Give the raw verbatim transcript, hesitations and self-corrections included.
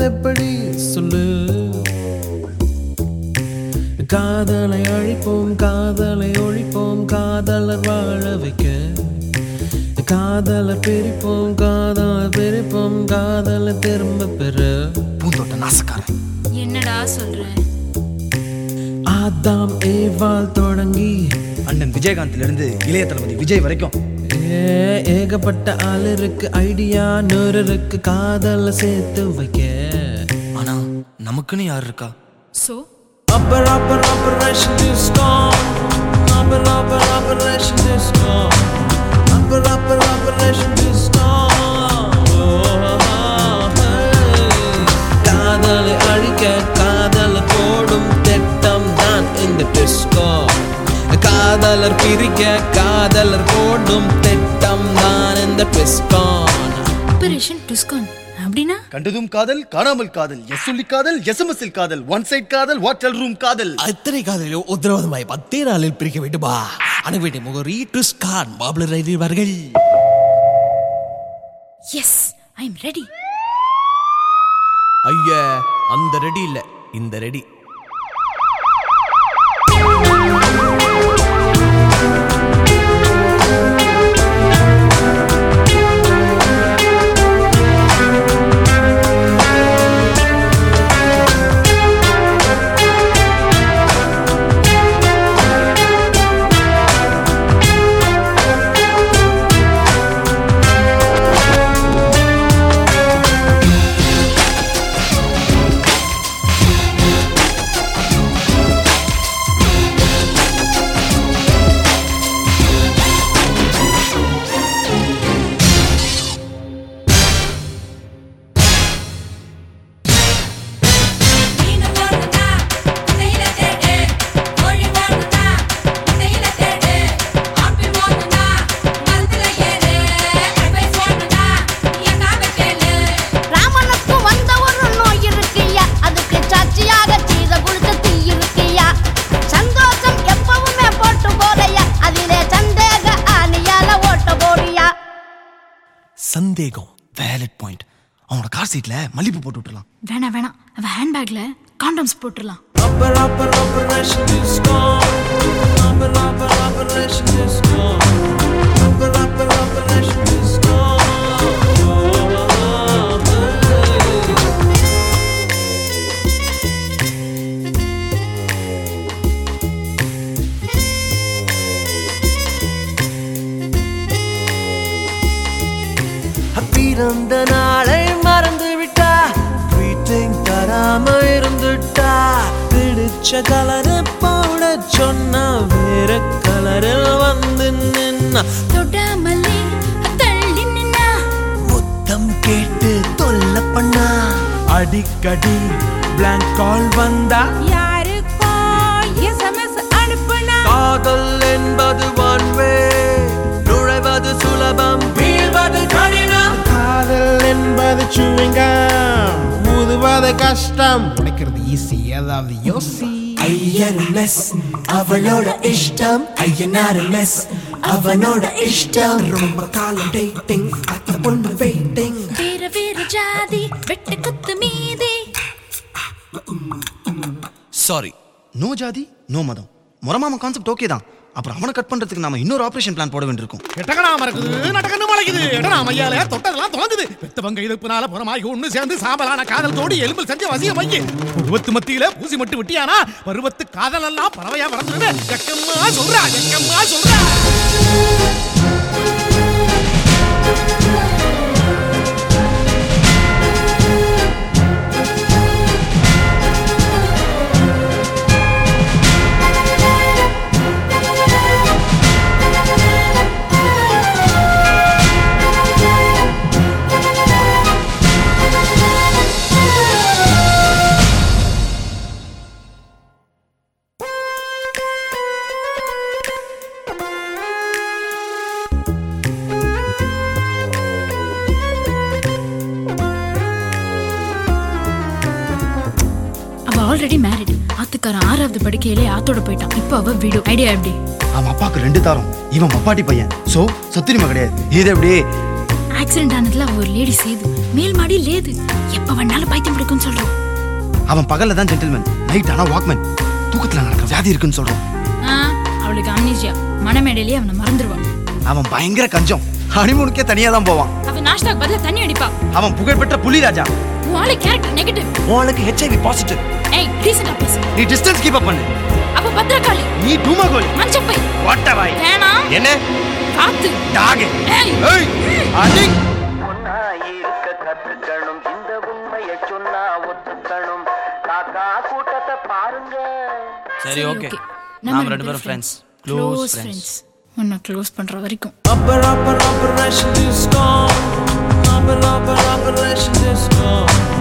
எப்படி சொல்லு? காதலை அழிப்போம், காதலை ஒழிப்போம், காதலர் வாழ வைக்க. காதலை பிரிப்போம், காதலை பிரிப்போம், காதலை திரும்ப பெற. பூந்தோட்ட நாசக்காரன் என்னடா சொல்ற? ஆதாம் ஏவாள் தொடங்கி அண்ணன் விஜயகாந்த்ல இருந்து இளைய தளபதி விஜய் வரைக்கும் ஏகப்பட்ட ஆள் இருக்கு, ஐடியா நூறு இருக்கு, காதல சேர்த்து வைக்க. ஆனா நமக்குன்னு யார் இருக்கா? So upper upper operation disco, upper upper operation disco, upper upper operation disco. காதலை அழிக்க காதலை போடும் திட்டம் தான் இந்த டிஸ்கோ. காதலர் பிரிக்க காதலர் போடும் திட்டம் தான் இந்த டிஸ்கான். ஆபரேஷன் டிஸ்கான் அப்படினா கண்டதும் காதல், காணாமல் காதல், எஸ் சொல்லி காதல், எஸ்எம்எஸ்ஸில் காதல், ஒன் சைட் காதல், ஹோட்டல் ரூம் காதல். அத்தனை காதலில் உத்தரவாதமாய் பத்தே நாளில் பிரிக்க வேண்டுமா? அனுப்பிட்டு முகரி டிஸ்கான் பாபுலர் அறிவார்கள். Yes I am ready. ஐயா அந்த ரெடி இல்ல, இந்த ரெடி. சந்தேகம் வேலிட் பாயிண்ட். அவனோட கார் சீட்ல மல்லிப்பூ போட்டு விட்டுறலாம். வேணா வேணா அவ ஹேண்ட்பேக்ல காண்டம்ஸ் போட்டுறலாம். upper upper operation disco, upper upper operation disco, upper upper operation disco. பிறந்த நாளை மறந்து விட்டா, ட்வீட்டிங் தராம இருந்துட்டா, பிடிச்ச கலரை போட சொன்னா வேற கலரில் வந்து நின்னா, தொடாமலே தள்ளி நின்னா, முத்தம் கேட்டு தொல்லை பண்ணா, அடிக்கடி பிளாங்க் கால் வந்தா, யாருக்கோ எஸ்எம்எஸ் அனுப்புனா, காதல் என்பது ஒன் வே, நுழைவது சுலபம் வீழ்வது கடினம். காதல் என்பது சுவிங்கம், ஊதுவது கஷ்டம், உடைக்கிறது ஈஸி, ஏதாவது யோசி. ஐயர்லெஸ் அவளோட இஷ்டம், ஐயனார்லெஸ் அவனோட இஷ்டம். ரொம்ப காலம் டேட்டிங், அத்த பொண்ணு வெயிட்டிங். வேற வேற ஜாதி வெட்டு குத்து மீதி. சாரி, நோ ஜாதி நோ மதம். முறமாம கான்செப்ட் ஓகே தான். அப்புறம் அவனை கட் பண்றதுக்கு நாம இன்னொரு ஆபரேஷன் பிளான் போட வேண்டியிருக்கும். எட்டகனாம இருக்குது, நடக்கன்னு மலைக்குது, எடனாம ஐயால தொட்டதெல்லாம் தோங்குது. பெத்தவங்க இழுப்புனால புறமாகி ஒண்ணு சேர்ந்து சாம்பலான காதல் தோடி எலும்பில் செஞ்சு வசிய வைக்கி. பருவத்து மத்தியில பூசி மட்டும் விட்டியானா பருவத்து காதல் எல்லாம் பறவையா வளர்ந்துருன்னு எக்கம்மா சொல்றா, எக்கம்மா சொல்றா. Already married. ஆத்துக்காரன் ஆறாவது படிக்கையிலே ஆத்தோட போயிட்டான். இப்போ அவ வீடு. ஐடியா எப்படி? அவன் அப்பாக்கு ரெண்டு தாரம், இவன் பப்பாட்டி பையன். சோ சொத்துரிமை கிடையாது. இது எப்படி? ஆக்சிடென்ட் ஆனதுல அவ ஒரு லேடி சேது, மேல் மாடி லேது. எப்ப வேணாலும் பைத்தியம் பிடிக்கும் அவன் பகல்ல தான் ஜென்டில்மேன், நைட் ஆனா வாக்மேன். தூக்கத்துல நடக்கிற வியாதி இருக்குன்னு சொல்றான். அவளுக்கு அம்னீசியா, மனமேடையிலேயே அவனை மறந்துடுவான். அவன் பயங்கர கஞ்சம், ஹனிமூனுக்கே தனியா தான் போவான். அவன் நாஷ்டாக்கு பதிலா தண்ணி அடிப்பா. அவன் புகழ்பெற்ற புலி ராஜா. உன் கேரக்டர் நெகட்டிவ். உனக்கு ஹெச்ஐவி பாசிட்டிவ். ஏய் டீசன்ட்டா பேசு. நீ டிஸ்டன்ஸ் கீப் அப் பண்ணு. அப்ப பத்ரகாளி. நீ டூமகோல். மஞ்சப்பை. வாட்டவாய். வேணா. என்ன? காத்து. டாக். ஏய். ஏய். அடிங். ஒன்னா இருக்க கத்துக்கணும், இந்த உண்மையை சொன்னா ஒத்துக்கணும். காக்கா கூட்டத்தை பாருங்க. சரி ஓகே. நாம ரெண்டு பேரும் ஃப்ரெண்ட்ஸ். Close friends. உன்னை க்ளோஸ் பண்ற வரைக்கும். Upper, upper, operation disco. Upper, upper, operation disco.